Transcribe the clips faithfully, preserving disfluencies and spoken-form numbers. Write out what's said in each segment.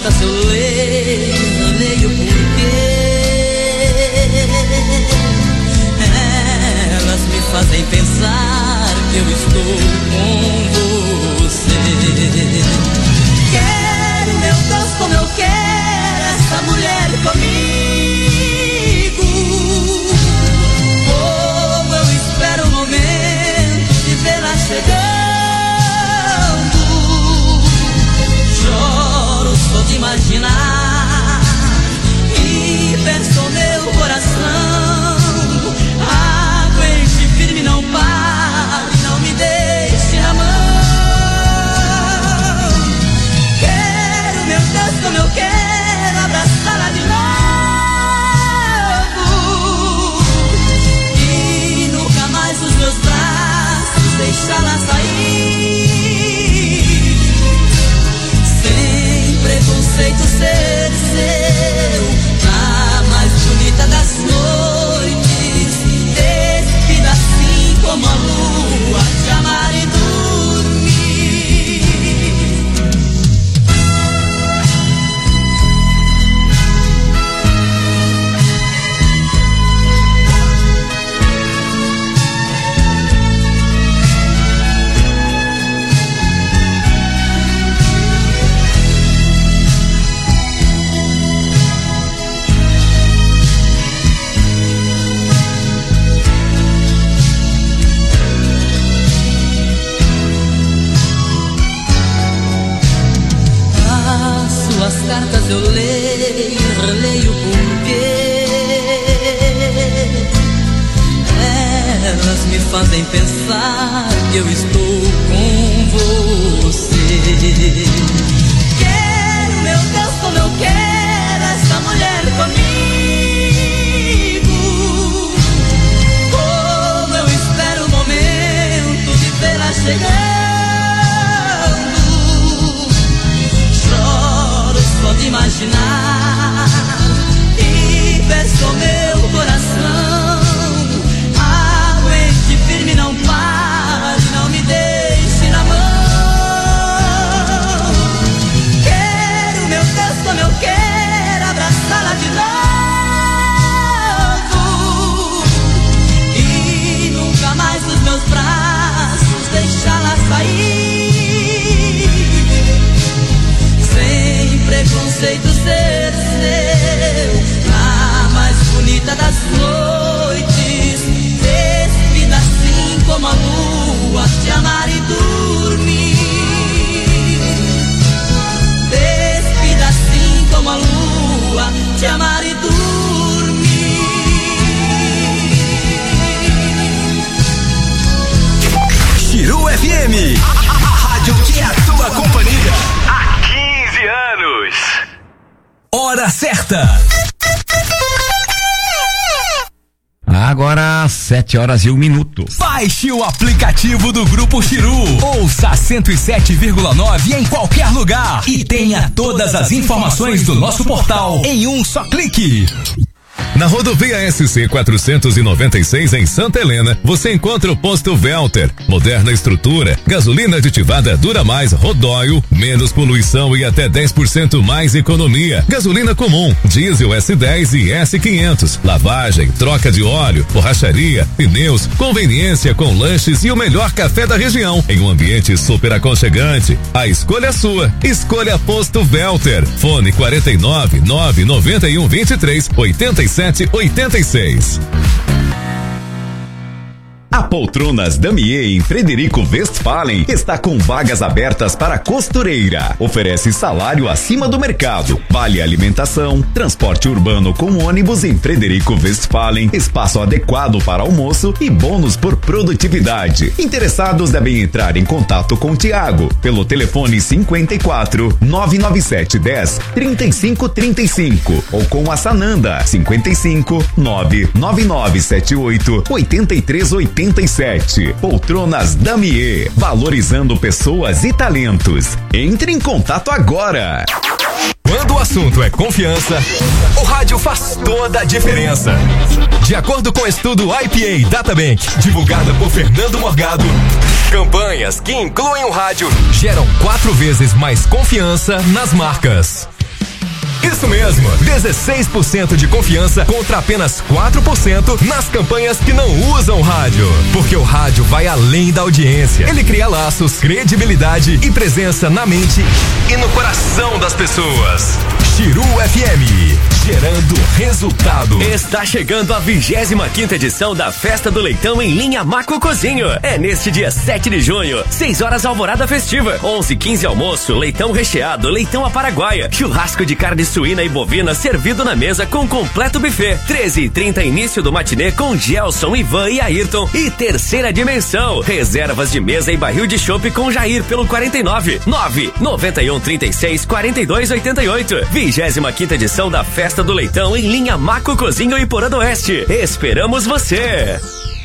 cartas eu leio, leio porque elas me fazem pensar que eu estou com você. Quero, meu Deus, como eu quero essa mulher comigo. Como eu espero o momento de vê-la chegando. Choro só de imaginar e penso meu coração. Aguente firme, não pare, não me deixe na mão. Quero, meu Deus, como eu quero abraçá-la de novo e nunca mais os meus braços deixá-la sair. Preconceito ser seu, a mais bonita das noites. Despida assim como a lua, te amar e dormir. As cartas eu leio, releio porque elas me fazem pensar que eu estou com você. Quero, meu Deus, como eu quero essa mulher comigo. Como eu espero o momento de vê-la chegando. Só de imaginar e peço meu coração. Aguente firme, não pare, não me deixe na mão. Quero, meu Deus, como eu quero abraçá-la de novo e nunca mais os meus braços deixá-la sair. Preconceito ser seu, a mais bonita das noites. Despida assim como a lua, te amar e dormir. Despida assim como a lua, te amar e dormir. Chiru F M, a rádio que é a tua companhia. Anos. Hora certa. Agora sete horas e um minuto. Baixe o aplicativo do Grupo Chiru. Ouça cento e sete vírgula nove em qualquer lugar e tenha todas as informações do nosso portal em um só clique. Na rodovia S C quatrocentos e noventa e seis em Santa Helena, você encontra o posto Velter. Moderna estrutura, gasolina aditivada dura mais, Rodóio, menos poluição e até dez por cento mais economia. Gasolina comum, diesel S dez e S quinhentos. Lavagem, troca de óleo, borracharia, pneus, conveniência com lanches e o melhor café da região em um ambiente super aconchegante. A escolha é sua. Escolha Posto Velter. Fone quarenta e nove, nove noventa e um, vinte e três, oitenta e sete oitenta e seis. A Poltronas Damier em Frederico Westphalen está com vagas abertas para costureira. Oferece salário acima do mercado, vale alimentação, transporte urbano com ônibus em Frederico Westphalen, espaço adequado para almoço e bônus por produtividade. Interessados devem entrar em contato com o Tiago pelo telefone cinquenta e quatro, nove nove sete, dez, trinta e cinco, trinta e cinco ou com a Sananda cinquenta e cinco, nove nove nove sete oito, oitenta e três oitenta e sete. Poltronas Damier, valorizando pessoas e talentos. Entre em contato agora. Quando o assunto é confiança, o rádio faz toda a diferença. De acordo com o estudo I P A Databank, divulgado por Fernando Morgado, campanhas que incluem o rádio geram quatro vezes mais confiança nas marcas. Isso mesmo, dezesseis por cento de confiança contra apenas quatro por cento nas campanhas que não usam rádio. Porque o rádio vai além da audiência. Ele cria laços, credibilidade e presença na mente e no coração das pessoas. Xiru F M, gerando resultado. Está chegando a vigésima quinta edição da Festa do Leitão em linha Maco Cozinho. É neste dia sete de junho, seis horas alvorada festiva, onze e quinze almoço, leitão recheado, leitão à paraguaia, churrasco de carne suína e bovina servido na mesa com completo buffet. treze e trinta início do matinê com Gelson, Ivan e Ayrton e terceira dimensão. Reservas de mesa e barril de chopp com Jair pelo quarenta e nove, nove, noventa e um, trinta e seis, quarenta e dois, oitenta e oito. vigésima quinta edição da Festa do Leitão em linha Maco Cozinho e Porã do Oeste. Esperamos você!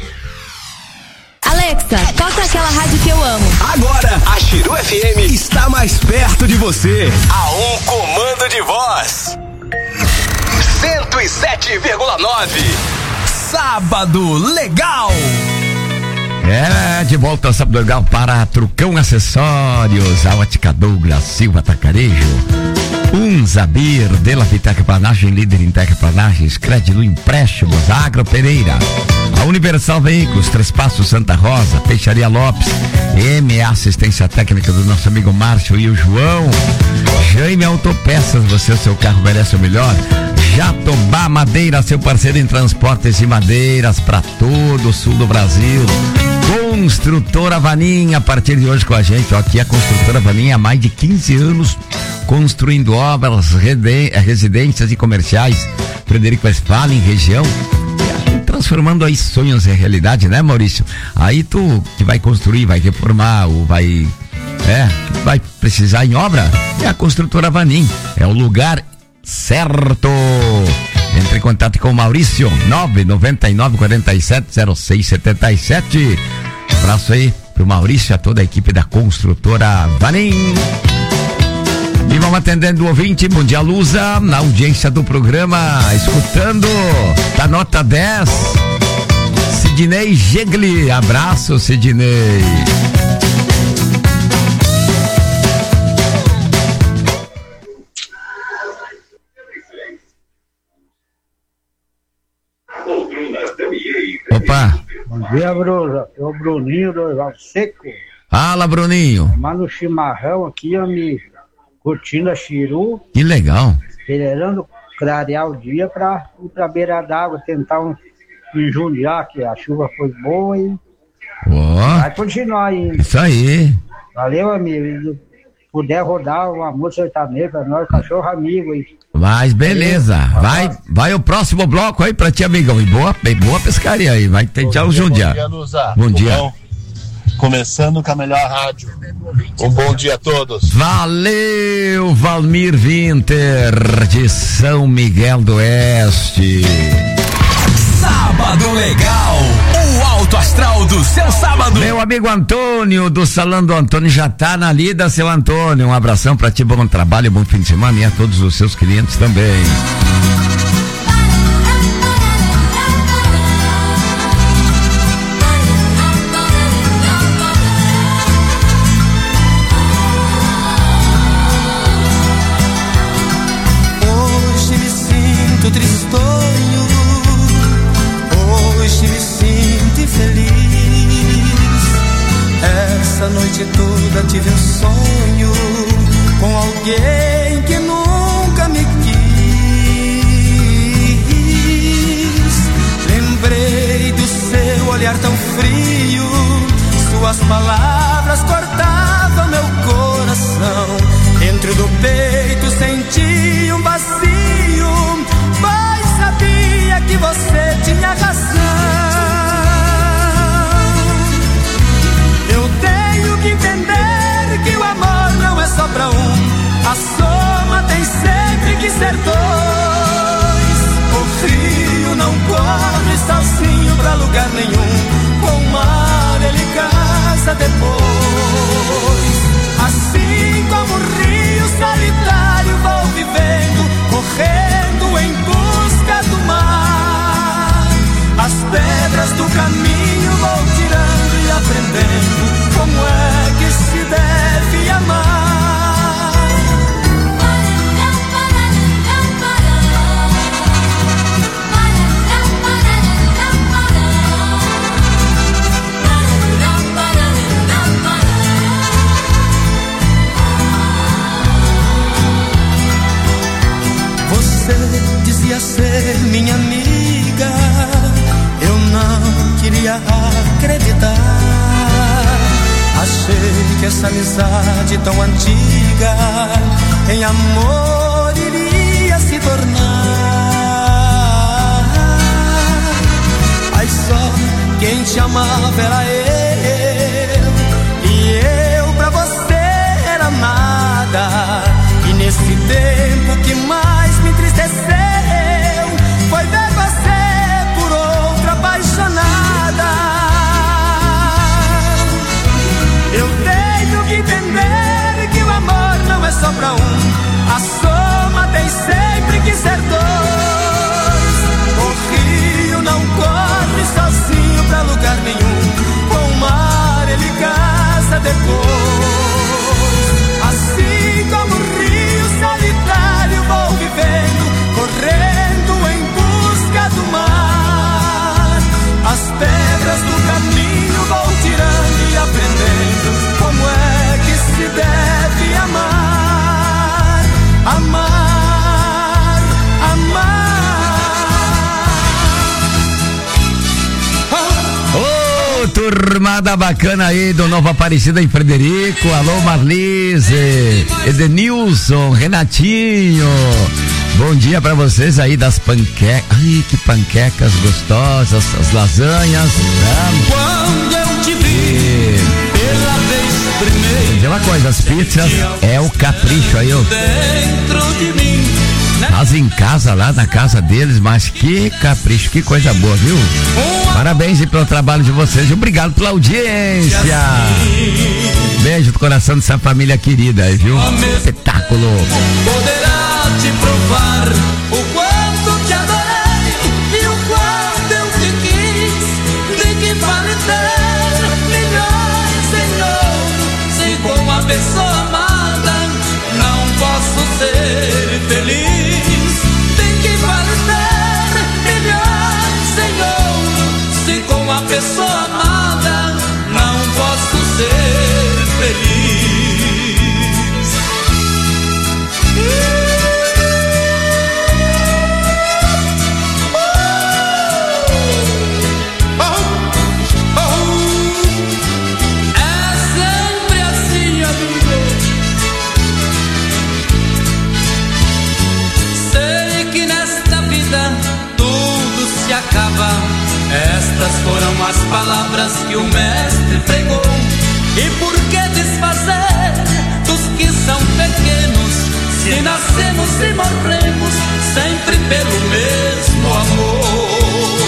Alexa, toca aquela rádio que eu amo. Agora, a Xiru F M está mais perto de você. A um comando de voz. cento e sete vírgula nove. Sábado Legal. É, de volta ao Sábado Legal para Trucão Acessórios, a Ótica Douglas Silva Atacarejo. Um Zabir, Dela Terraplanagem, líder em terraplanagens, Crédito Empréstimos, Agro Pereira, a Universal Veículos, Três Passos Santa Rosa, Peixaria Lopes, M A Assistência Técnica do nosso amigo Márcio e o João, Jaime Autopeças, você, seu carro merece o melhor. Jatobá Madeira, seu parceiro em transportes e madeiras para todo o sul do Brasil. Construtora Vaninha, a partir de hoje com a gente, ó, aqui a Construtora Vaninha há mais de quinze anos, construindo obras, residências e comerciais, Frederico Westphalen, região, transformando aí sonhos em realidade, né, Maurício? Aí tu que vai construir, vai reformar, ou vai, é, que vai precisar em obra, é a Construtora Vaninha, é o lugar certo. Entre em contato com o Maurício, nove nove nove, quatro sete, zero seis sete sete. Abraço aí pro Maurício e a toda a equipe da Construtora Vanim. E vamos atendendo o ouvinte. Bom dia, Lusa, na audiência do programa, escutando, tá nota dez. Sidney Gegli, abraço, Sidney. Opa. Bom dia, Bruno. É o Bruninho do Val Seco. Fala, Bruninho. Mas no chimarrão aqui, eu me curtindo a Xiru. Que legal. Esperando clarear o dia pra ir pra beira d'água, tentar um enjundiar, que a chuva foi boa e oh. vai continuar ainda. Isso aí. Valeu, amigo. Se puder rodar uma música sertaneja pra nós, cachorro amigo aí. Mas beleza, vai, vai o próximo bloco aí pra ti, amigão, e boa, boa pescaria aí, vai tentar o Jundiá. Bom dia, Lusa. Bom dia. Bom? Começando com a melhor rádio. Um bom dia a todos. Valeu, Valmir Winter, de São Miguel do Oeste. Sábado Legal, o alto astral do seu sábado. Meu amigo Antônio, do Salão do Antônio, já tá na lida, seu Antônio. Um abração pra ti, bom trabalho, bom fim de semana e a todos os seus clientes também. Hoje me sinto tristonho, hoje me sinto infeliz. Essa noite toda tive um sonho com alguém que nunca me quis. Lembrei do seu olhar tão frio, suas palavras cortavam meu coração. Dentro do peito senti um vazio, mas sabia que você tinha razão. Eu tenho que entender que o amor não é só pra um, a soma tem sempre que ser dois. O rio não corre sozinho pra lugar nenhum, com o mar ele casa depois. Assim como o rio solitário vou vivendo, correndo em busca do mar. As pedras do caminho vou tirando e aprendendo como é que se deve amar. queria ser minha amiga, eu não queria acreditar. Achei que essa amizade tão antiga em amor iria se tornar. Aí só quem te amava era eu, e eu pra você era nada. E nesse tempo que mais me entristeceu foi ver você por outra apaixonada. Eu tenho que entender que o amor não é só pra um, a soma tem sempre que ser dois. O rio não corre sozinho pra lugar nenhum, com o mar ele casa depois. Assim como o rio solitário vou vivendo, correndo em busca do mar. As pedras do caminho vou tirando e aprendendo como é que se deve amar. Amar, amar. Ô, turmada bacana aí do Nova Aparecida em Frederico. Alô, Marlise, Edenilson, Renatinho. Bom dia pra vocês aí das panquecas. Ai, que panquecas gostosas, as lasanhas. Né? Quando eu te vi pela vez primeira, vou dizer uma coisa, as pizzas é o capricho aí, ó. dentro de mim. Fazem em casa, lá na casa deles, mas que capricho, que coisa boa, viu? Parabéns aí pelo trabalho de vocês e obrigado pela audiência. Beijo do coração dessa família querida aí, viu? Espetáculo. Poderá te provar o quanto te adorei e o quanto eu te quis. De que vale ter milhões, Senhor, se com a pessoa amada não posso ser feliz? De que vale ter milhões, Senhor, se com a pessoa amada não posso ser feliz? Acaba. Estas foram as palavras que o mestre pregou. E por que desfazer dos que são pequenos, se nascemos e morremos sempre pelo mesmo amor?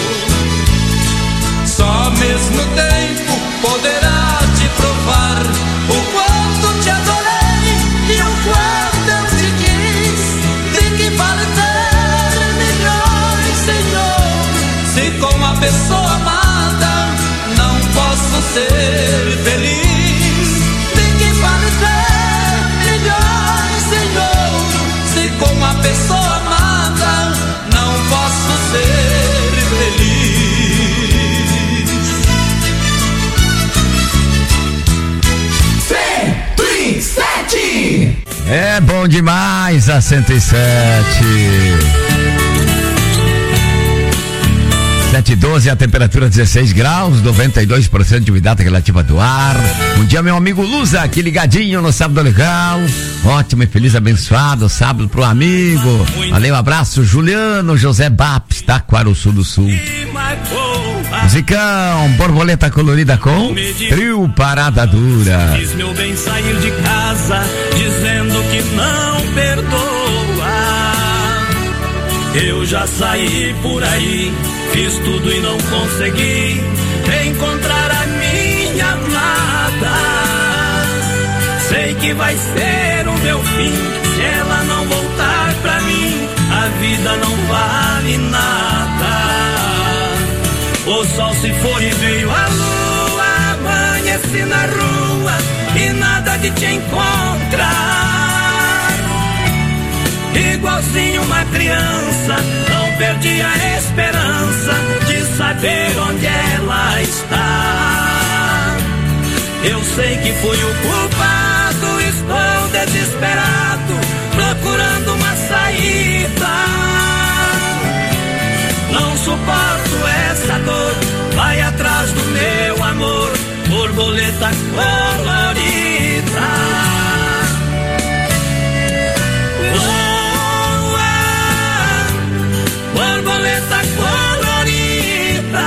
Só mesmo tempo poderá te provar o quanto te adorei e o quanto eu te quis. De que vale ter milhões, Senhor, se com a pessoa amada não posso ser feliz? De que vale ter milhões, Senhor, se com a pessoa amada não posso ser feliz? cento e sete. É bom demais a cento e sete. sete e doze, a temperatura dezesseis graus, noventa e dois por cento de umidade relativa do ar. Bom dia, meu amigo Luza, aqui ligadinho no Sábado Legal. Ótimo e feliz, abençoado sábado pro amigo. Valeu, abraço, Juliano José Baps, Taquaruçu do Sul. Musicão, borboleta colorida com trio Parada Dura. Fiz meu bem sair de casa, dizendo que não perdoa. Eu já saí por aí, fiz tudo e não consegui encontrar a minha amada. Sei que vai ser o meu fim, se ela não voltar pra mim, a vida não vale nada. O sol se foi e veio a lua, amanheci na rua e nada de te encontrar. Igualzinho uma criança, não perdi a esperança de saber onde ela está. Eu sei que fui o culpado, estou desesperado, procurando uma saída. colorida. Voa, borboleta colorida,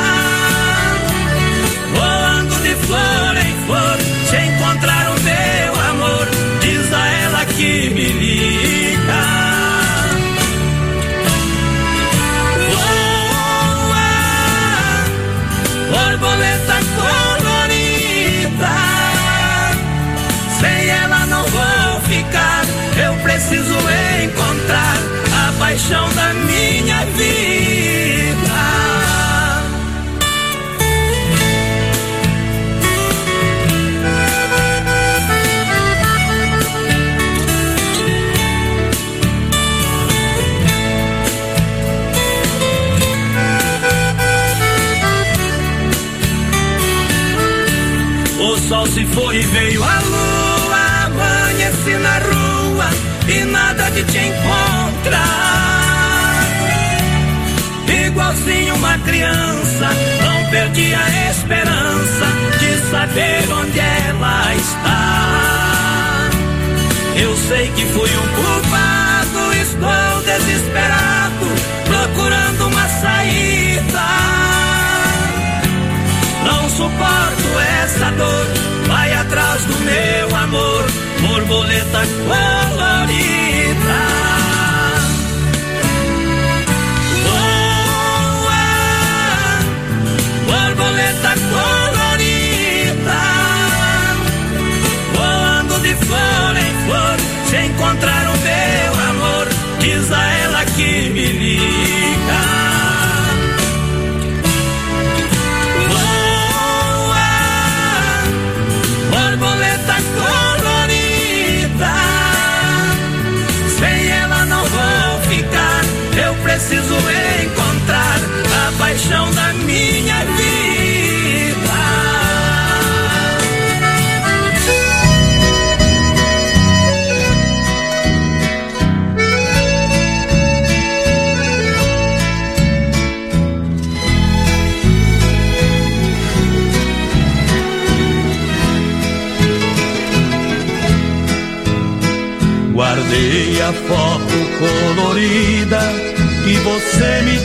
voando de flor em flor, se encontrar o meu amor, diz a ela que me liga. Borboleta colorida, sem ela não vou ficar. Eu preciso encontrar a paixão da minha vida. O sol se foi e veio a lua, amanheci na rua e nada de te encontrar. Igualzinho uma criança, não perdi a esperança de saber onde ela está. Eu sei que fui um culpado, estou desesperado, procurando uma saída. Não suporto essa dor, vai atrás do meu amor, borboleta colorida. Voa, borboleta colorida, voando de flor em flor, se encontrar o meu amor, diz a ela que me liga. Borboleta colorida, sem ela não vou ficar. Eu preciso encontrar a paixão da minha vida. Guardei a foto colorida que você me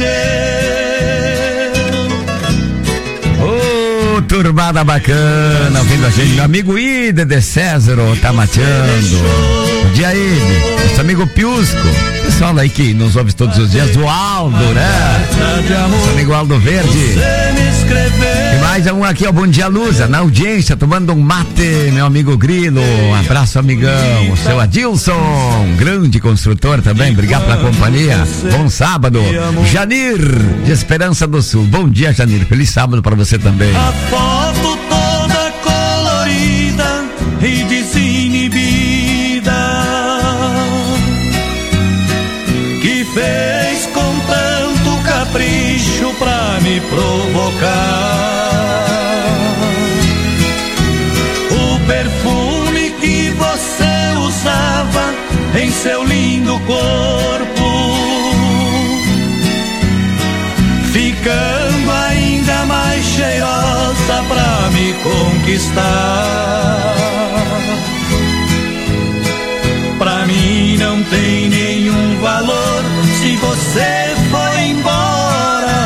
deu. Ô, oh, turbada bacana, ouvindo a gente. Meu amigo Ida de Césaro tá mateando. Bom dia, Ida. Nosso amigo Piusco. Pessoal aí que nos ouve todos os dias. O Aldo, né? Nosso amigo Aldo Verde. E mais um aqui, ó. Bom dia, Luza. Na audiência, tomando um mate, meu amigo Grilo. Um abraço, amigão. O seu Adilson, grande construtor também. Obrigado pela companhia. Bom sábado. Janir, de Esperança do Sul. Bom dia, Janir. Feliz sábado pra você também. A foto toda colorida e desinibida, que fez com tanto capricho pra me provocar. O perfume que você usava em seu lindo corpo, ficando ainda mais cheirosa pra me conquistar. Pra mim não tem nenhum valor se você foi embora.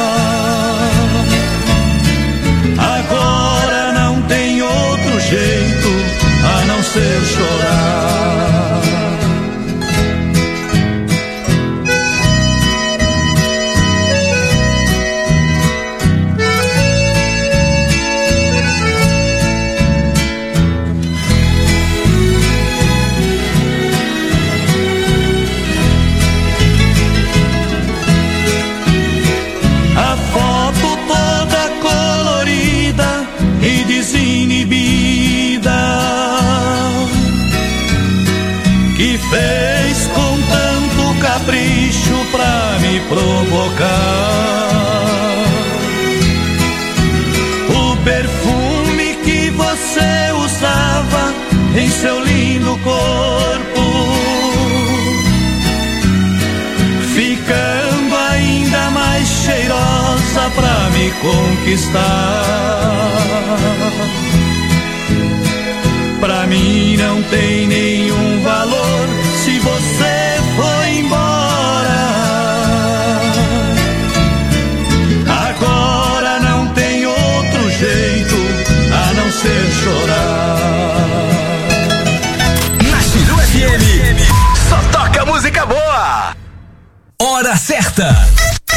Agora não tem outro jeito a não ser chorar. Fez com tanto capricho pra me provocar. O perfume que você usava em seu lindo corpo, ficando ainda mais cheirosa pra me conquistar. pra mim não tem nenhum valor se você foi embora. Agora não tem outro jeito a não ser chorar. Na Chiru F M, só toca música boa. Hora certa.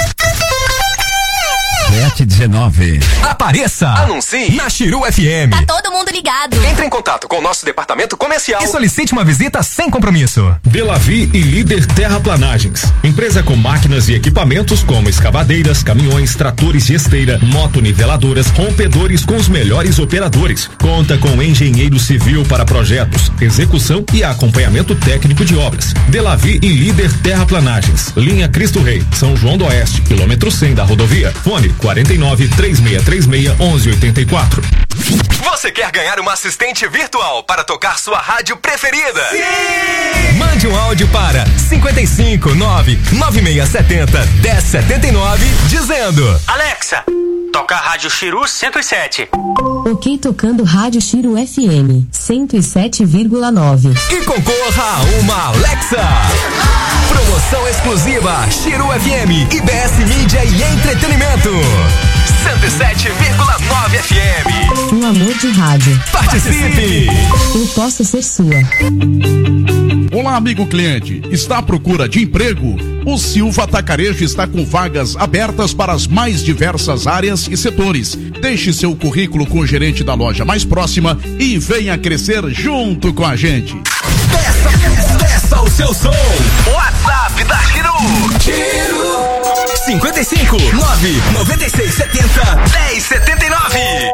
sete e dezenove. Apareça! Anuncie na Chiru F M. Tá todo mundo ligado. Entre em contato com o nosso departamento comercial e solicite uma visita sem compromisso. Delavi e Líder Terraplanagens. Empresa com máquinas e equipamentos como escavadeiras, caminhões, tratores de esteira, motoniveladoras, rompedores com os melhores operadores. Conta com engenheiro civil para projetos, execução e acompanhamento técnico de obras. Delavi e Líder Terraplanagens. Linha Cristo Rei, São João do Oeste, quilômetro cem da rodovia. Fone quarenta e nove, três seis três seis, onze oitenta e quatro. Você quer ganhar uma assistente virtual para tocar sua rádio preferida? Sim! Mande um áudio para cinco cinco nove nove seis sete zero um zero sete nove dizendo: Alexa, toca a Rádio Chiru cento e sete. Ok, tocando Rádio Chiru F M cento e sete vírgula nove. E concorra a uma Alexa! Promoção exclusiva Chiru F M, I B S Mídia e Entretenimento. cento e sete vírgula nove F M. Um amor de rádio. Participe! Eu posso ser sua. Olá, amigo cliente. Está à procura de emprego? O Silva Atacarejo está com vagas abertas para as mais diversas áreas e setores. Deixe seu currículo com o gerente da loja mais próxima e venha crescer junto com a gente. Peça, peça o seu som. WhatsApp da Chiru. Chiru. cinco cinco nove nove seis sete zero um zero sete nove.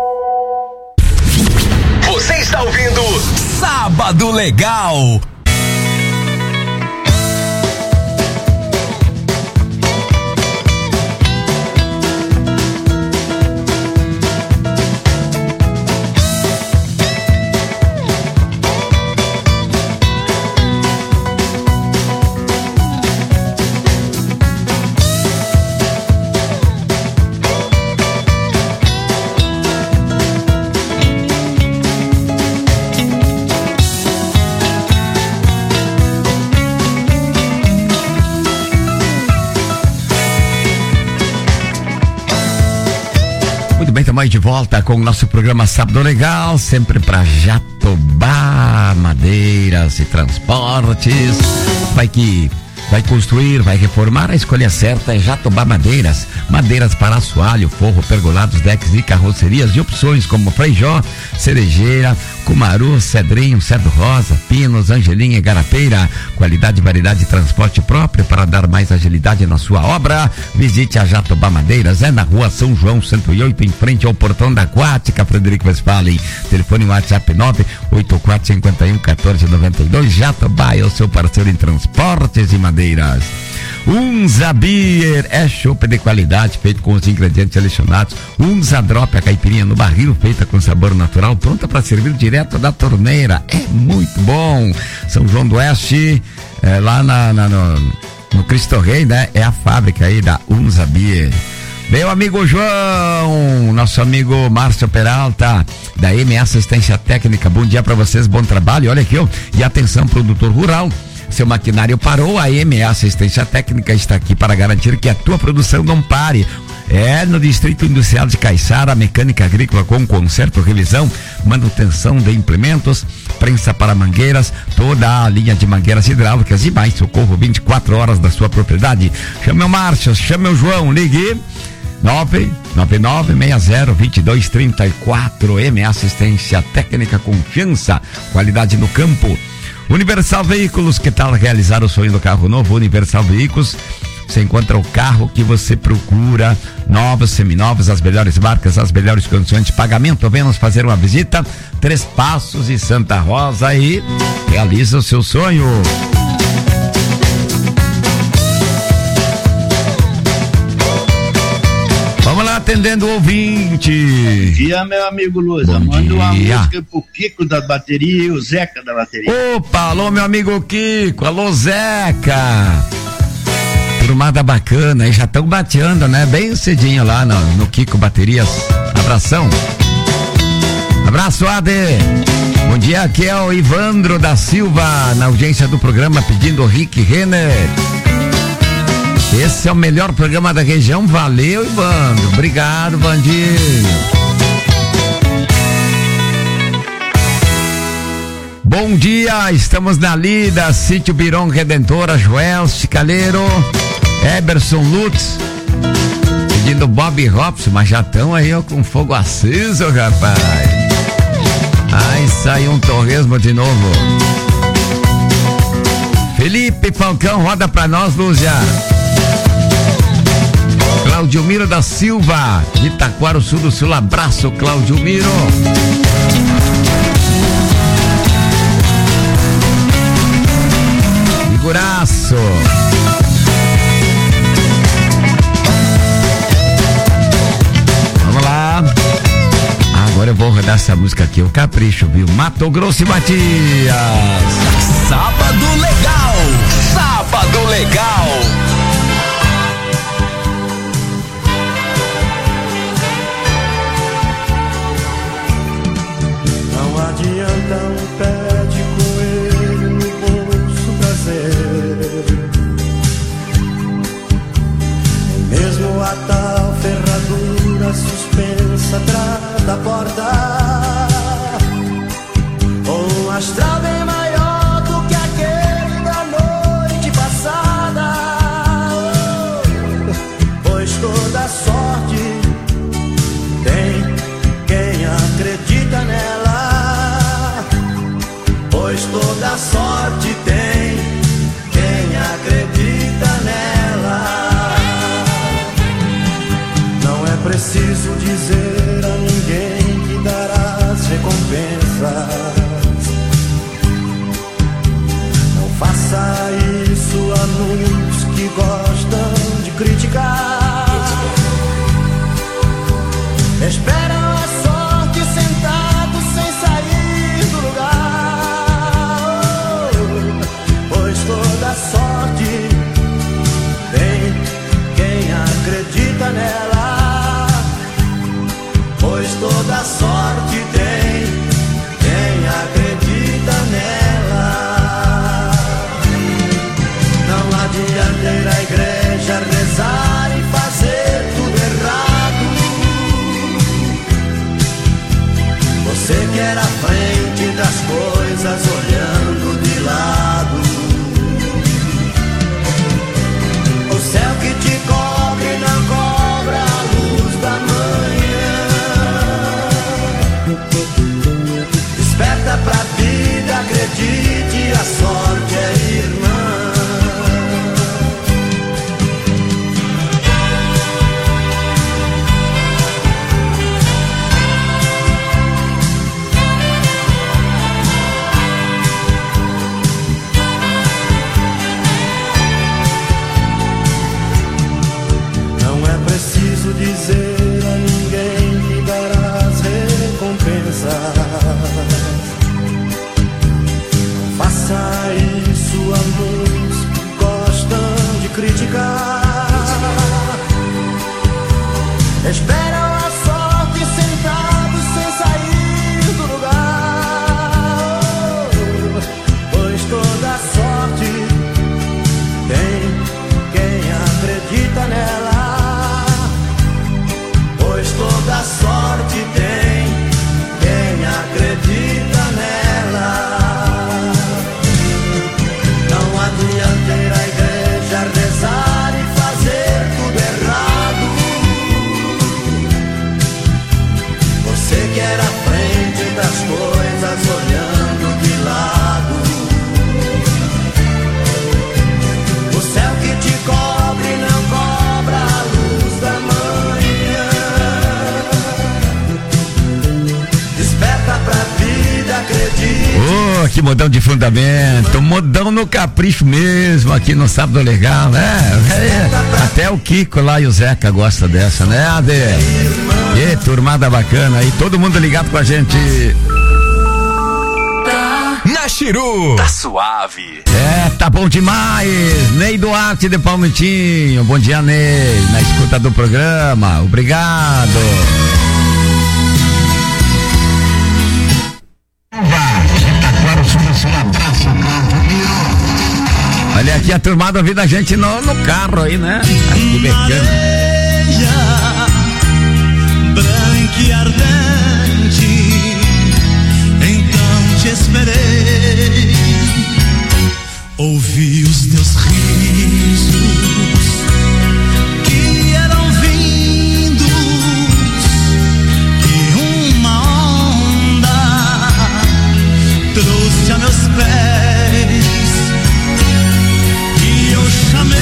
Você está ouvindo Sábado Legal. Bem, estamos de volta com o nosso programa Sábado Legal, sempre para Jatobá Madeiras e Transportes. Vai que vai construir, vai reformar, a escolha certa é Jatobá Madeiras. Madeiras para assoalho, forro, pergolados, decks e carrocerias de opções como Freijó, Cerejeira, Cumaru, Cedrinho, Cedro Rosa, Pinos, Angelinha e Garapeira. Qualidade, variedade e transporte próprio para dar mais agilidade na sua obra. Visite a Jatobá Madeiras, é na rua São João cento e oito, em frente ao portão da Aquática, Frederico Westphalen. Telefone WhatsApp nove oito quatro cinco um um quatro nove dois. Jatobá é o seu parceiro em transportes e madeiras. Unza Beer é chopp de qualidade, feito com os ingredientes selecionados. Unza Drop, a caipirinha no barril, feita com sabor natural, pronta para servir direto da torneira. É muito bom. São João do Oeste, é, lá na, na, no, no Cristo Rei, né? É a fábrica aí da Unza Beer. Meu amigo João, nosso amigo Márcio Peralta, da M Assistência Técnica. Bom dia para vocês, bom trabalho. Olha aqui, ó. E atenção, produtor rural. Seu maquinário parou, a M A Assistência Técnica está aqui para garantir que a tua produção não pare. É no Distrito Industrial de Caiçara, mecânica agrícola com conserto, revisão, manutenção de implementos, prensa para mangueiras, toda a linha de mangueiras hidráulicas e mais socorro vinte e quatro horas da sua propriedade. Chame o Márcio, chame o João, ligue nove nove nove seis zero dois dois três quatro. M A Assistência Técnica, confiança, qualidade no campo. Universal Veículos, que tal realizar o sonho do carro novo? Universal Veículos, você encontra o carro que você procura, novos, seminovos, as melhores marcas, as melhores condições de pagamento. Venha nos fazer uma visita, Três Passos e Santa Rosa, e realiza o seu sonho. Vamos lá, atendendo o ouvinte. Bom dia, meu amigo Luza. Manda uma música pro Kiko da bateria e o Zeca da bateria. Opa, alô, meu amigo Kiko, alô, Zeca. Turmada bacana, aí já estão bateando, né? Bem cedinho lá no, no Kiko Baterias. Abração. Abraço, Ade. Bom dia, aqui é o Ivandro da Silva, na audiência do programa, pedindo o Rick Renner. Esse é o melhor programa da região. Valeu, Ivandro. Obrigado, Vandinho. Bom dia, estamos na lida, Sítio Biron Redentora, Joel Chicaleiro, Eberson Lutz, pedindo Bob Robson, mas já estão aí ó, com fogo aceso, rapaz. Ai, saiu um torresmo de novo. Felipe Falcão, roda pra nós, Lúcia. Claudio Miro da Silva, de Itaquara, Sul do Sul, abraço, Claudio Miro. Figuraço. Vamos lá. Agora eu vou rodar essa música aqui, o Capricho, viu? Mato Grosso e Matias. Sábado legal. Sábado legal. Não adianta um pé de coelho no bolso trazer, mesmo a tal ferradura suspensa atrás da porta, ou um astral bem maior do que aquele da noite passada, pois toda sorte tem quem acredita nela, pois toda sorte tem quem acredita nela. Não é preciso dizer a ninguém que dará as recompensas. Não faça isso a muitos que gostam de criticar. Esperam a sorte sentados sem sair do lugar, pois toda sorte tem quem acredita nela, pois toda sorte tem quem acredita nela. Não adianta ir à igreja rezar e fazer tudo errado. Você quer a frente das coisas olhando de lado. O céu que te cobre não cobra a luz da manhã. Desperta pra vida, acredite, a sorte é irmã. Preciso dizer a ninguém que dará as recompensas. Não faça isso a muitos que gostam de criticar. Esperam a sorte sentados sem sair do lugar, pois toda sorte tem quem acredita nela, pois toda sorte tem quem acredita nela. Não adianta ir à igreja rezar e fazer tudo errado. Você quer a frente das coisas olhando de lado. O céu que te cobre não cobra a luz da manhã. Desperta pra vida, acredite. Oh, que modão de fundamento, modão no capricho mesmo, aqui no Sábado Legal, né? É, até o Kiko lá e o Zeca gostam dessa, né, Ade? E turmada bacana aí, todo mundo ligado com a gente. Na Chiru, tá suave. É, tá bom demais. Ney Duarte de Palmitinho, bom dia, Ney, na escuta do programa, obrigado. Olha aqui a turmada ouvindo a gente no, no carro aí, né? Que bacana. Branca e ardente, então te esperei. Ouvi os teus risos que eram vindos que uma onda trouxe a meus pés e eu chamei,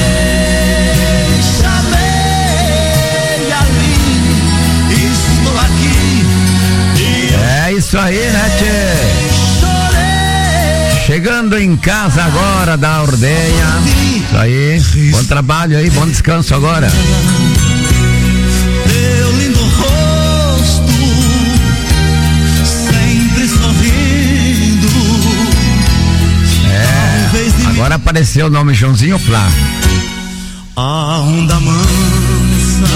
chamei ali, estou aqui. É isso aí, né, tchê? Chegando em casa agora da ordenha. Isso aí, bom trabalho aí, bom descanso agora. Teu lindo rosto, sempre sorrindo. É, agora apareceu o nome Joãozinho Flá. A onda mansa,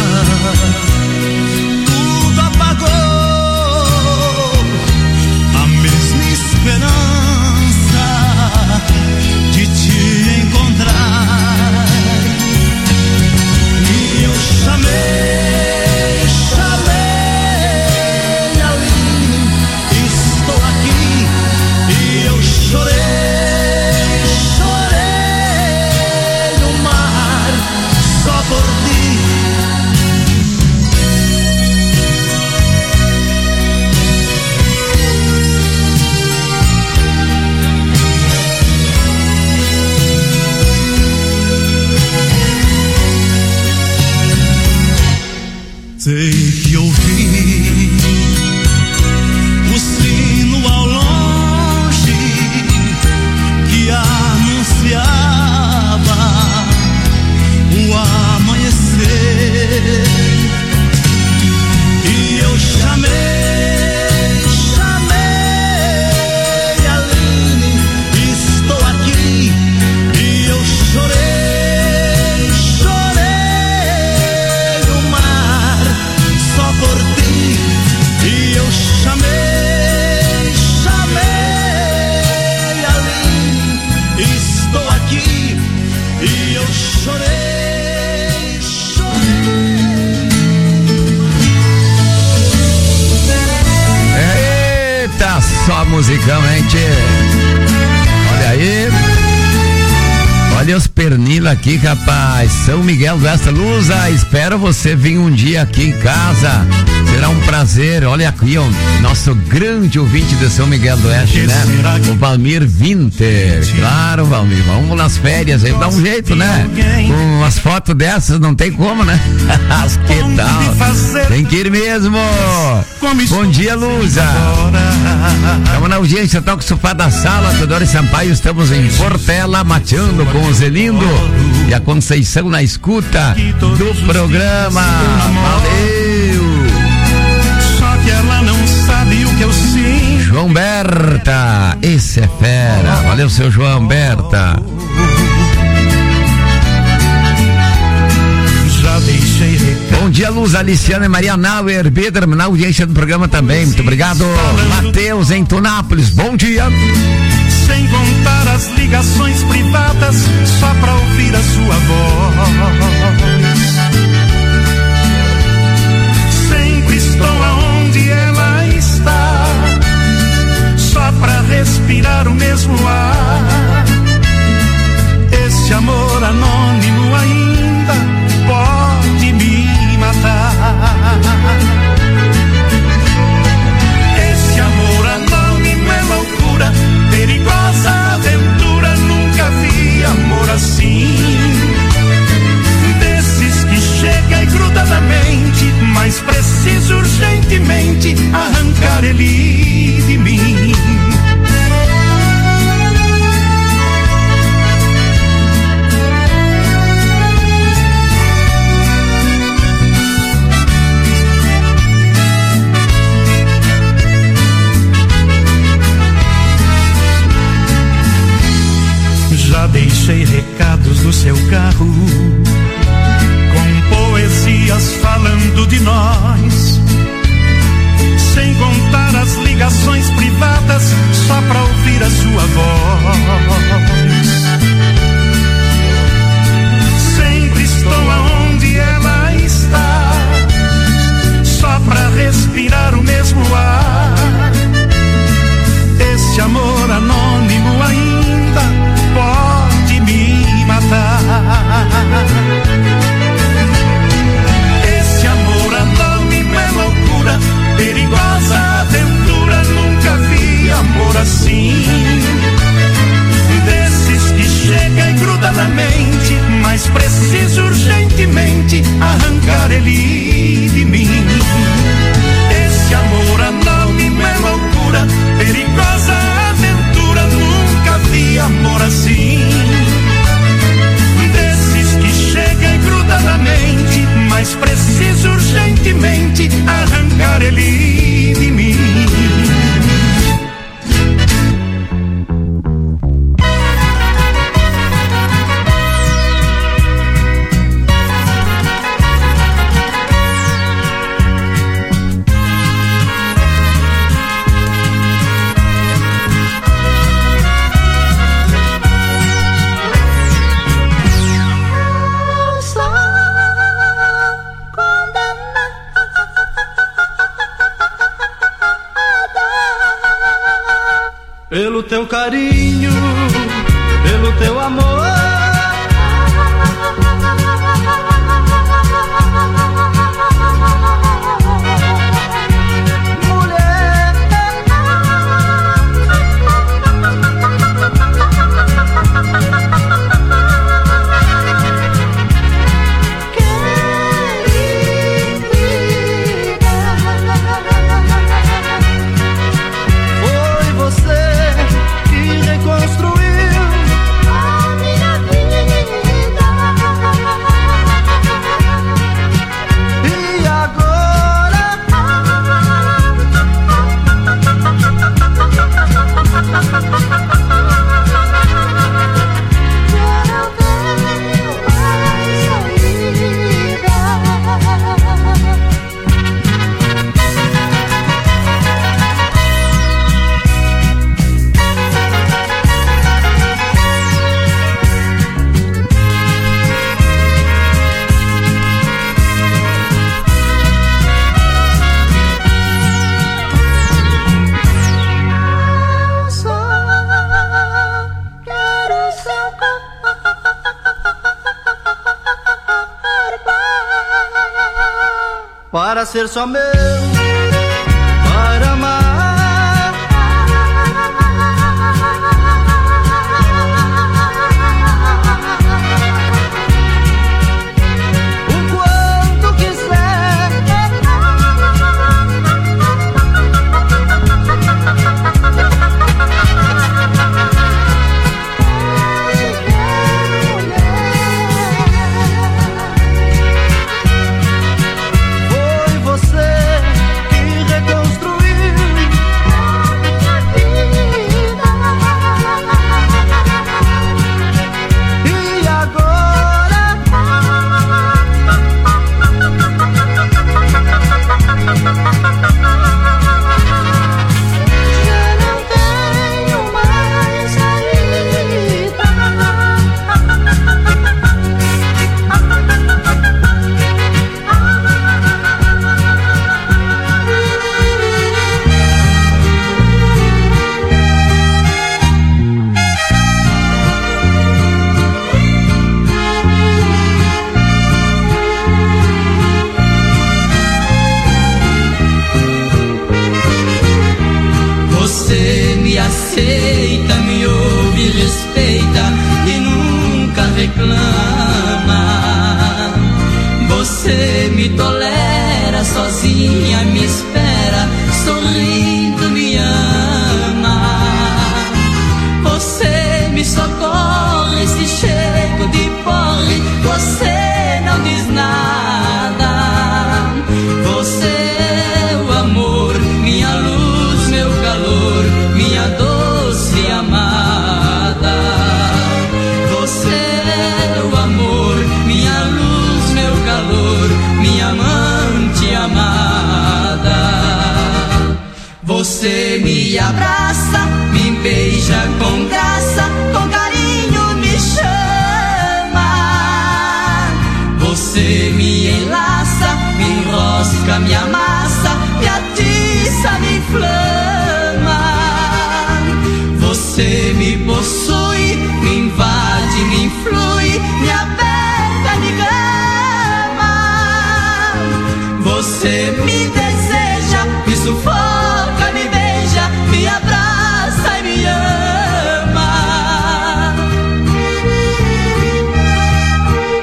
tudo apagou, a mesma esperança de te encontrar. E eu chamei, chamei ali, estou aqui. E eu chorei, chorei no mar, só por ti. Sei que ouvi o sino ao longe que anunciava o amanhecer. E eu chamei, chamei Aline, estou aqui. E eu chorei, chorei no mar, só por ti. E eu chamei, chamei Aline, estou aqui. E eu chorei, chorei. Eita, só musicão, hein, tchê? Olha aí. Olha os pernil aqui, rapaz. São Miguel do Esta Lusa, espero você vir um dia aqui em casa. Será um prazer. Olha aqui, ó, nosso grande ouvinte de São Miguel do Oeste, né? O Valmir Winter. Claro, Valmir, vamos nas férias aí, dá um jeito, né? Com umas fotos dessas não tem como, né? Que tal? Tem que ir mesmo. Bom dia, Lusa. Estamos na audiência, toca o sofá da sala, Teodoro Sampaio, estamos em Portela, mateando com o Zelindo e a Conceição na escuta do programa. Valeu! Só que ela não sabe o que eu sinto. João Berta, esse é fera. Valeu, seu João Berta. Já deixei recado. Bom dia, Luz, Aliciana e Maria Nauer, Bedra, na audiência do programa também. Muito obrigado. Matheus em Tunápolis, bom dia. Sem contar as ligações privadas, só pra ouvir a sua voz. Sempre estou aonde ela está, só pra respirar o mesmo ar. Esse amor anônimo ainda pode me matar. Esse amor anônimo é loucura, perigosa aventura, nunca vi amor assim. Desses que chega e gruda na mente, mas preciso urgentemente arrancar ele de mim. Já deixei recados no seu carro, com poesias falando de nós, sem contar as ligações privadas, só pra ouvir a sua voz. mas preciso urgentemente arrancar ele de mim. Esse amor anônimo é loucura, perigosa aventura, nunca vi amor assim. Desses que chega e gruda na mente, mas preciso urgentemente arrancar ele de mim. Pelo teu carinho, pelo teu amor, mulher, foi você que reconstruiu a minha vida. E agora já não tenho mais saída. Quero seu corpo para ser só meu, para amar. O quanto quiser. Foi você que reconstruiu a minha vida. E agora já não tenho mais saída. Você me aceita, me ouve, respeita e nunca reclama. Você me tolera sozinha, me espera, sorrindo me ama. Você me socorre se chego de porre, você não diz nada. Você é o amor, minha luz, meu calor, minha doce amada. Você é o amor, minha luz, meu calor, minha amante amada. Você me abraça, me beija com graça, com carinho me chama. Você me enlaça, me enrosca, me amassa, me atiça, me inflama. Você me possui, me invade, me influi, me aperta, me ama. Você me deseja, me sufoca, me beija, me abraça e me ama.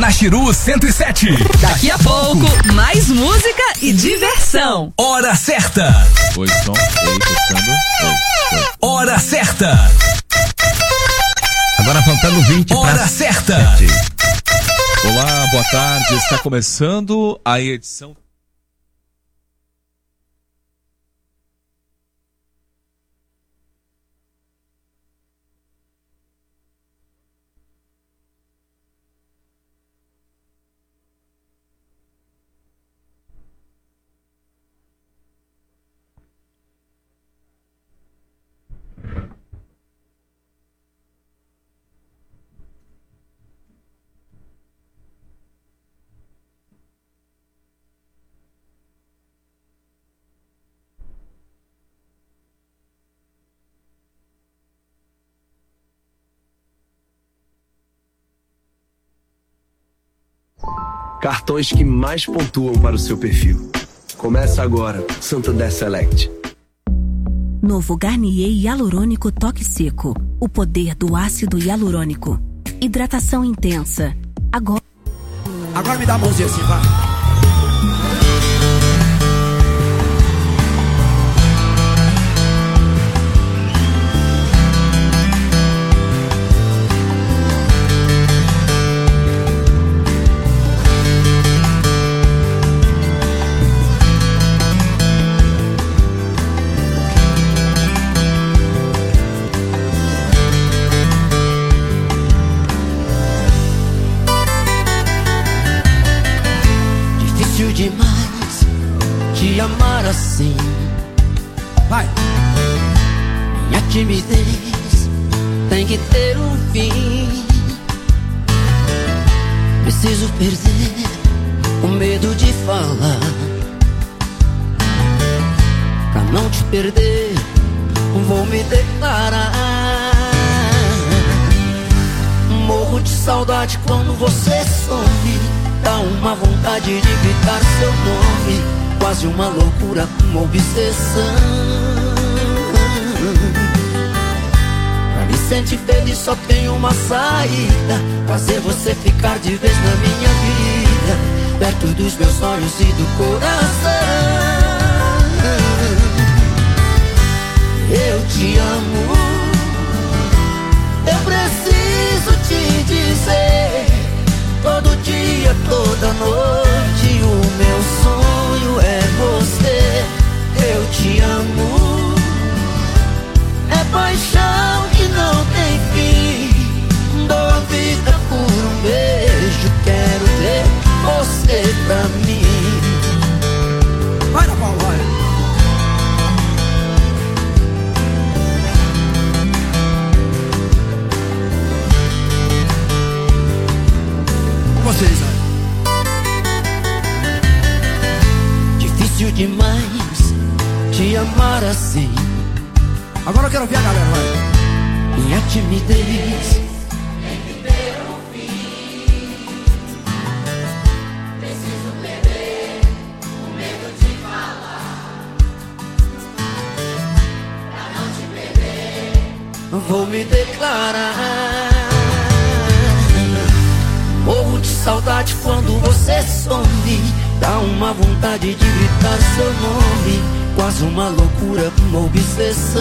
na Chiru cento e sete. Daqui a pouco, mais música e diversão. Hora certa. Oi, som. Ei, testando. Oi, oi. Hora certa. Agora faltando vinte para Hora certa. sete. Olá, boa tarde. Está começando a edição. Cartões que mais pontuam para o seu perfil. Começa agora, Santander Select. Novo Garnier Hialurônico Toque Seco. O poder do ácido hialurônico. Hidratação intensa. Agora... Agora me dá a mãozinha assim, vai. Demais te amar assim. Vai. Minha timidez tem que ter um fim. Preciso perder o medo de falar. Pra não te perder, vou me declarar. Morro de saudade quando você some. Dá uma vontade de gritar seu nome. Quase uma loucura, uma obsessão. Pra me sentir feliz só tem uma saída: fazer você ficar de vez na minha vida, perto dos meus olhos e do coração. Eu te amo. Eu preciso te dizer. Todo dia, toda noite, o meu sonho é você. Eu te amo. É paixão que não tem fim. Dou a vida por um beijo. Quero ter você pra mim. Vai na Paulo, vai. Vocês, difícil demais te amar assim. Agora eu quero ver a galera, vai. Minha timidez tem que ter um fim. Preciso perder o medo de falar. Pra não te perder, vou me declarar. Morro de saudade quando você some. Dá uma vontade de gritar seu nome. Quase uma loucura, uma obsessão.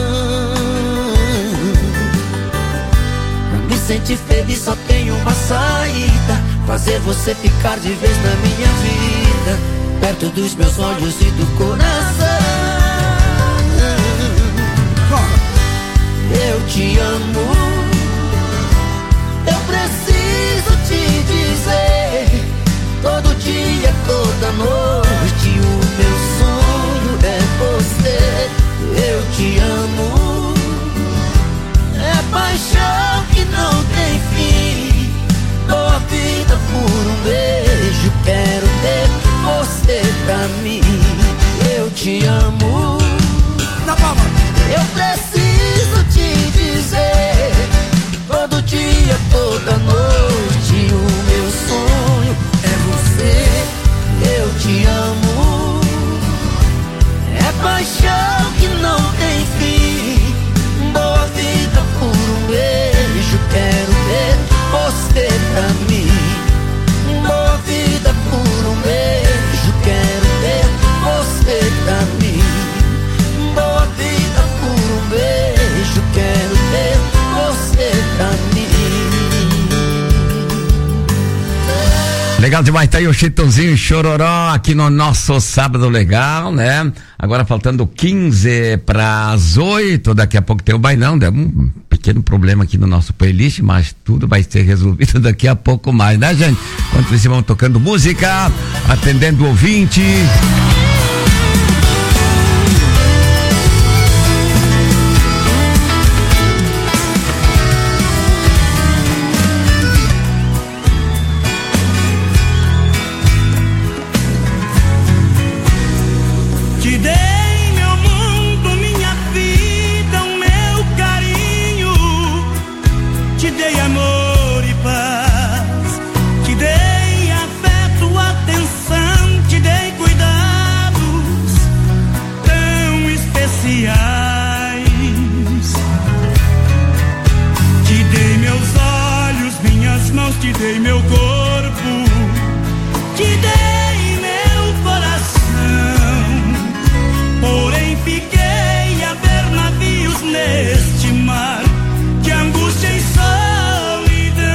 Pra me sentir feliz só tem uma saída: fazer você ficar de vez na minha vida, perto dos meus olhos e do coração. Eu te amo. Eu preciso te dizer. Todo dia, toda noite, o meu sonho é você. Eu te amo. É paixão que não tem fim. Dou a vida por um beijo. Quero ter você pra mim. Eu te amo. Na palma. Eu preciso te dizer. Todo dia, toda noite, o meu sonho é você. Eu te amo. É paixão que não tem fim. Dou a vida por um beijo. Quero ter você pra mim. Legal demais, tá aí o Chitãozinho e Chororó aqui no nosso Sábado Legal, né? Agora faltando quinze para as oito, daqui a pouco tem o bailão, deu um pequeno problema aqui no nosso playlist, mas tudo vai ser resolvido daqui a pouco mais, né, gente? Enquanto vocês vão tocando música, atendendo o ouvinte. Te dei meu corpo, te dei meu coração, porém fiquei a ver navios neste mar de angústia e solidão.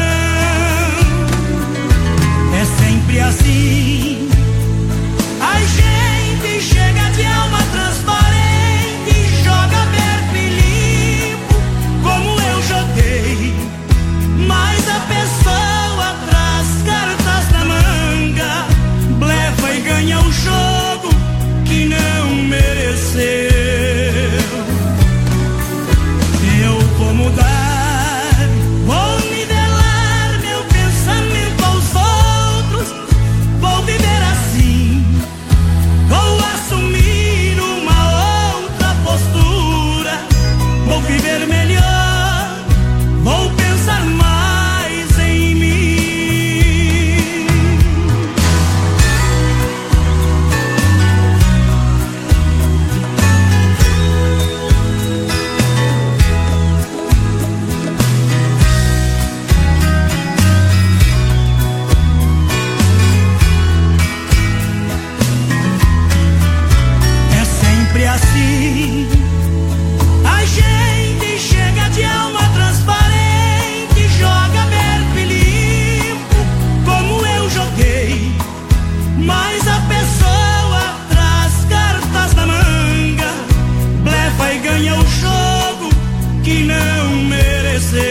É sempre assim, a gente chega de alma transparente, joga aberto e limpo, como eu joguei, mas a pessoa ganha o jogo que não mereceu. Eu vou mudar, vou nivelar meu pensamento aos outros, vou viver assim, vou assumir uma outra postura, vou viver melhor, vou pensar mais em mim. Assim, a gente chega de alma transparente, joga aberto e limpo, como eu joguei, mas a pessoa traz cartas na manga, blefa e ganha o jogo que não mereceu.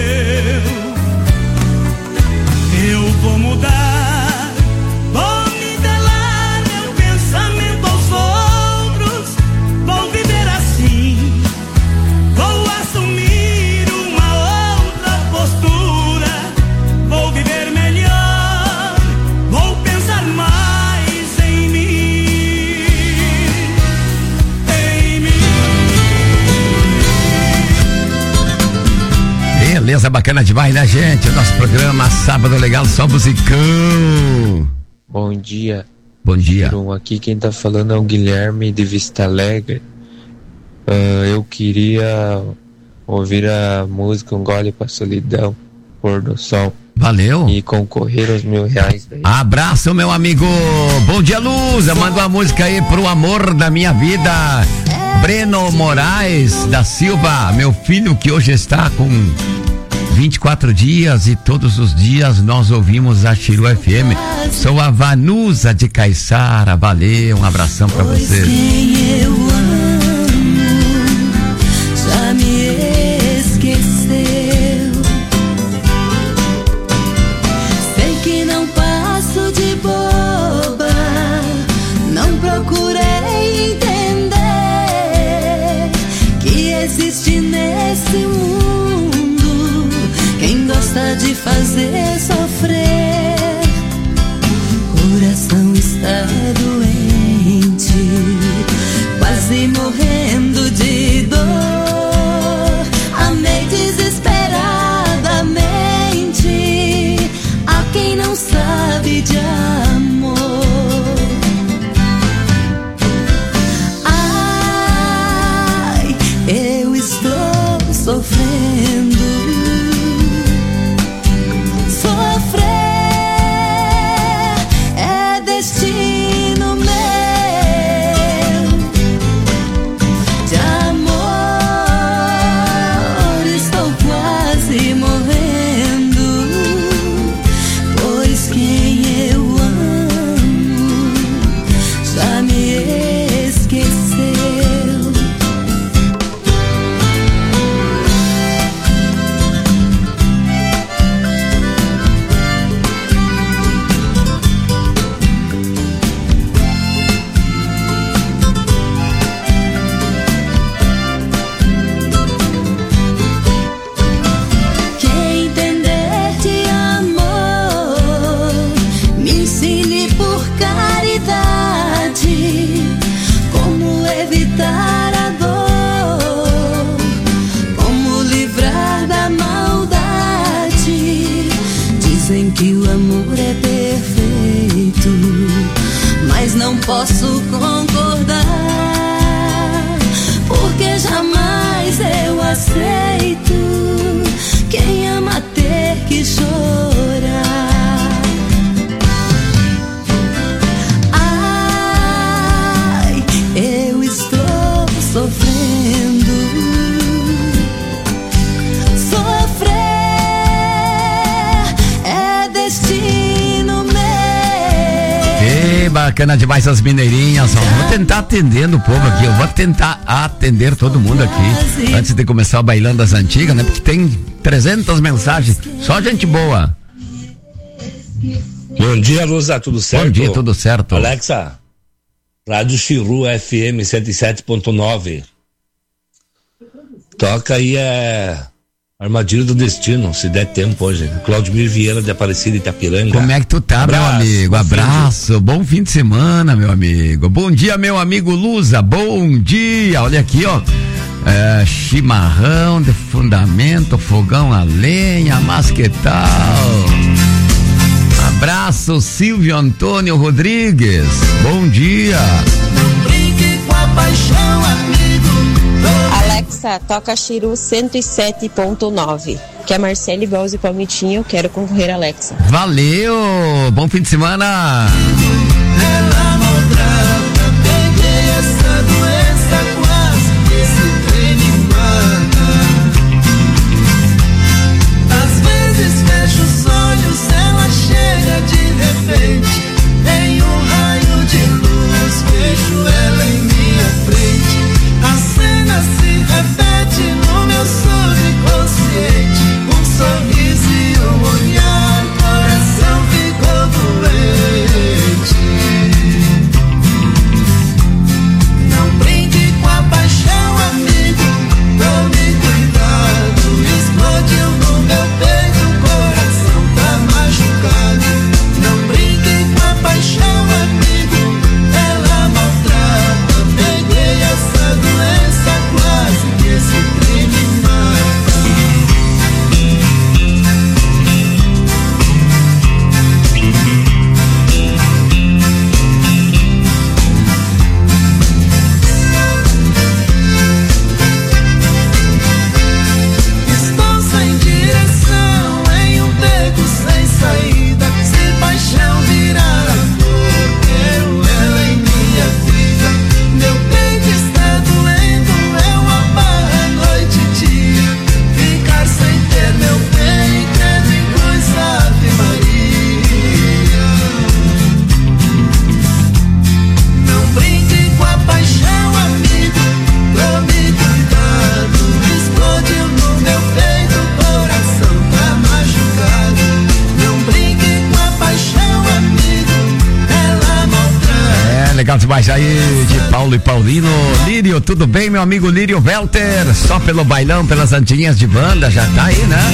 Eu vou mudar, vou nivelar meu pensamento aos outros, vou viver assim, vou assumir uma outra postura, vou viver melhor, vou pensar mais em mim, em mim. Beleza, bacana demais, né, gente? O nosso programa Sábado Legal, só musicão. Bom dia. Bom dia. Aqui quem tá falando é o Guilherme de Vista Alegre. Uh, eu queria ouvir a música Um Gole pra Solidão, Pôr do Sol. Valeu. E concorrer aos mil reais daí. Abraço, meu amigo. Bom dia, Luza. Manda uma música aí pro amor da minha vida. Breno Moraes da Silva, meu filho que hoje está com vinte e quatro dias e todos os dias nós ouvimos a Chiru F M. Sou a Vanusa de Caiçara. Valeu, um abração pra você. Quem eu amo já me esqueceu. Sei que não passo de boba, não procurei entender que existe nesse mundo quem gosta de fazer sofrer. Coração está doente, quase morrendo de dor. Amei desesperadamente a quem não sabe de amor. Ai, eu estou sofrendo. Destino meu de amor. que o amor é perfeito, mas não posso concordar, porque jamais eu aceito quem ama ter que chorar. Ai, eu estou sofrendo. Sofrer é destino meu. Que bacana demais as mineirinhas. Ó, vou tentar atendendo o povo aqui. Eu vou tentar atender todo mundo aqui antes de começar o Bailando das Antigas, né? Porque tem trezentas mensagens. Só gente boa. Bom dia, Lusa, tudo certo? Bom dia, tudo certo. Alexa, Rádio Chiru F M cento e sete ponto nove. Toca aí é Armadilha do Destino, se der tempo hoje. Claudemir Vieira de Aparecida, Itapiranga. Como é que tu tá, abraço, meu amigo? Bom Abraço, fim bom fim de semana, meu amigo. Bom dia, meu amigo Lusa, bom dia. Olha aqui, ó. É, chimarrão de fundamento, fogão a lenha, mas que tal? Abraço, Silvio Antônio Rodrigues. Bom dia. Não brinque com a paixão, amigo. Alexa, toca Chiru cento e sete ponto nove. Que é Marcele Belz e Palmitinho, eu quero concorrer, Alexa. Valeu, bom fim de semana. Ela maltrata, peguei essa doença quase, esse trem me mata. Às vezes fecho os olhos, ela chega de repente, em um raio de luz, vejo ela em minha frente. A cena se repete no meu subconsciente, um sorriso e um olhar, coração ficou doente. Não brinque com a paixão, amigo, tome cuidado, explodiu no meu peito, o coração tá machucado. Não brinque com a paixão, amigo, ela maltrata, peguei essa doença quase que esse trem me mata. Estou sem direção, em um beco sem saída. Se paixão virar amor, quero ela em minha vida. Meu peito está doendo, eu amarro noite e dia. Ficar sem ter meu bem, credo em cruz, Ave Maria. Não brinque com a paixão, amigo, tome cuidado, explodiu no meu peito, o coração tá machucado. Não brinque com a paixão, amigo, ela maltrata. É, legal demais aí de Paulo e Paulino. Lírio, tudo bem, meu amigo Lírio Welter? Só pelo bailão, pelas antinhas de banda, já tá aí, né?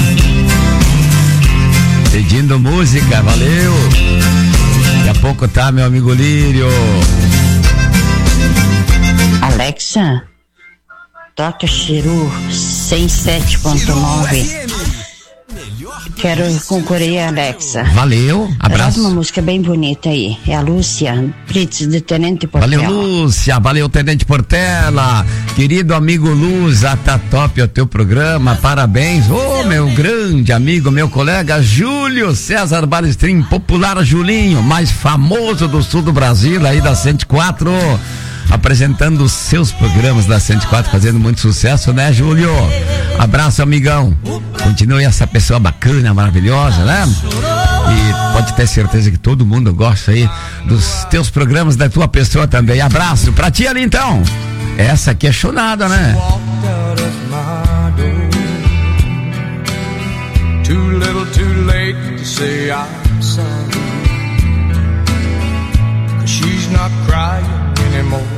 Pedindo música, valeu. Daqui a pouco tá, meu amigo Lírio. Alexa, toca Chiru cento e sete ponto nove. Quero concorrer, Alexa. Valeu, abraço. Traz uma música bem bonita aí. É a Lúcia Brits de Tenente Portela. Valeu, Lúcia, valeu, Tenente Portela. Querido amigo Lusa, tá top o teu programa, parabéns. Ô, oh, meu grande amigo, meu colega Júlio César Balestrin, popular Julinho, mais famoso do sul do Brasil, aí da cento e quatro, apresentando os seus programas da cento e quatro, fazendo muito sucesso, né, Júlio? Abraço, amigão. Continue essa pessoa bacana, maravilhosa, né? E pode ter certeza que todo mundo gosta aí dos teus programas, da tua pessoa também. Abraço pra ti ali, então. Essa aqui é chonada, né? Too little, too late to say I'm sorry. 'Cause she's not crying anymore.